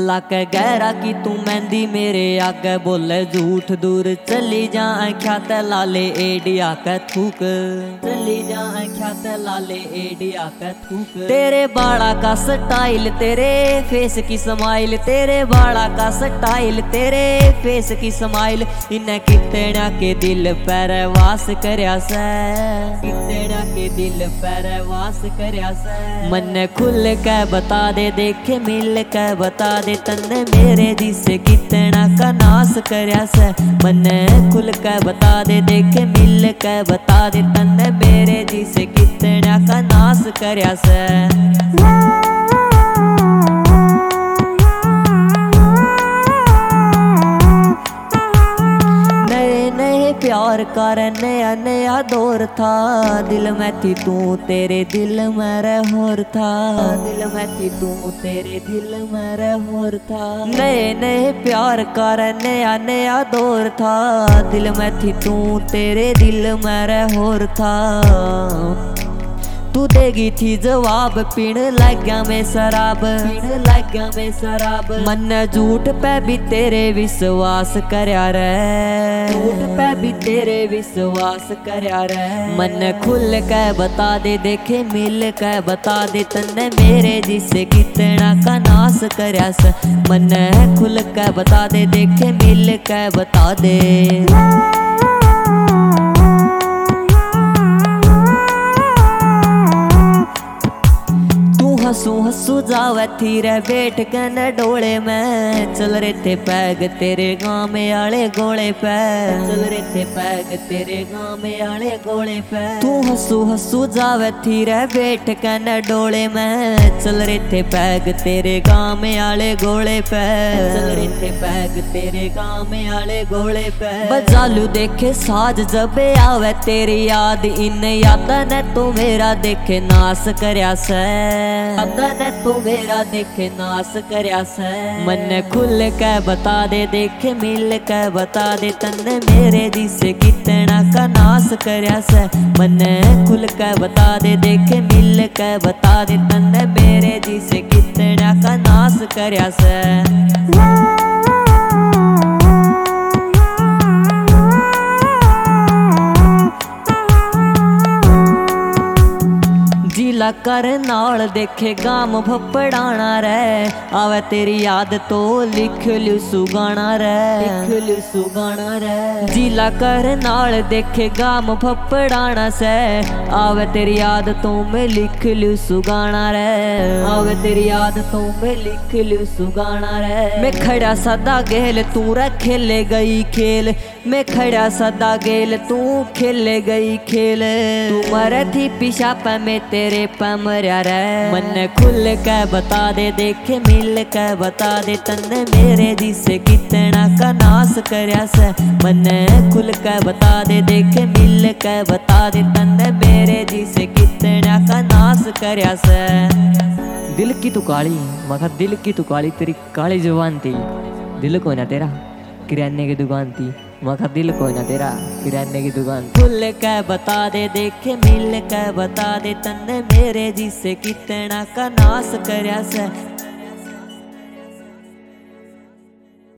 गल्ला के गहरा की तू मेहंदी मेरे आगे बोले झूठ दूर चली जा ख्यात लाले एडिया के थूक चली जा ख्यात लाले एडिया के थूक। तेरे बाड़ा का स्टाइल तेरे फेस की स्माइल तेरे बाड़ा का स्टाइल तेरे फेस की स्माइल इन्हें कितना के दिल पर वास करया से कितना के दिल पर वास करया से। मन खुल के बता दे देखे मिल के बता दे तन्ने मेरे दिल से कितना का नाश करया से। मन खुल के बता दे देखे मिल के बता दे तन्ने मेरे दिल से कितना का नाश करया से। प्यार का नया नया दौर था दिल में थी तू तेरे दिल में रहर था दिल में थी तू तेरे दिल में रहर था। नए नए प्यार का नया नया दौर था दिल में थी तू तेरे दिल में रहर था। तू देगी थी जवाब पीण लग गया मैं शराब पीण लग गया मैं शराब। मन झूठ पे भी तेरे विश्वास करया रे झूठ पे भी तेरे विश्वास करया रे। मन खुल के बता दे देखे मिल के बता दे तन्ने मेरे जिससे कितना का नाश करया से। मन खुल के बता दे देखे मिल के बता दे। हंसू हंसू जावे थी रे बैठ के न डोले में चल रहे थे पैग तेरे गाँव में आले गोले पे चल रहे थे पैग तेरे गाँव में आले गोले पे। तू हंसू हंसू जावे थी रे बैठ के न डोले में चल रहे थे पैग तेरे गाँव में आले गोले पे चल रहे थे पैग तेरे गाँव में आले गोले पे। बजालू देखे साज जब आवे तेरी याद इन याद ने तू मेरा देखे नाश करया से ने तू मेरा देखे नाश करया से। मन खुल के बता दे देखे मिल के बता दे तन्ने मेरे दिल से कितना का नाश करया से। मन खुल के बता दे देखे मिल के बता दे तन्ने मेरे दिल से कितना का नाश करया से। कर नाल देखे गाम भपड़ाना रे आवे तेरी याद तो लिख लू सुगाना रे लिख लू सुगाना रे। जिला कर नाल देखे गाम भपड़ाना से आवे तेरी याद तो मैं लिख लू सुगाना रे आवे तेरी याद तो मैं लिख लू सुगाना रे। मैं खड़ा सदा गेल तू रे खेले गई खेल मैं खड़ा सदा गेल तू खेले गई खेल। तू मरे थी पिछा पे मैं तेरे मरिया रे। मन खुल के बता दे देखे मिल के बता दे तन्ने मेरे दिल से कितना का नाश करया से। मन खुल के बता दे देखे मिल के बता दे तन्ने मेरे दिल से कितना का नाश करया से। दिल की तू काली मखा दिल की तू काली तेरी काली जुबान थी दिल को ना तेरा किराने की दुकान थी मखा दिल को ना तेरा किराने की दुकान। खुल के बता दे देखे मिल के बता दे तन्ने मेरे जिससे कितना का नाश करया से।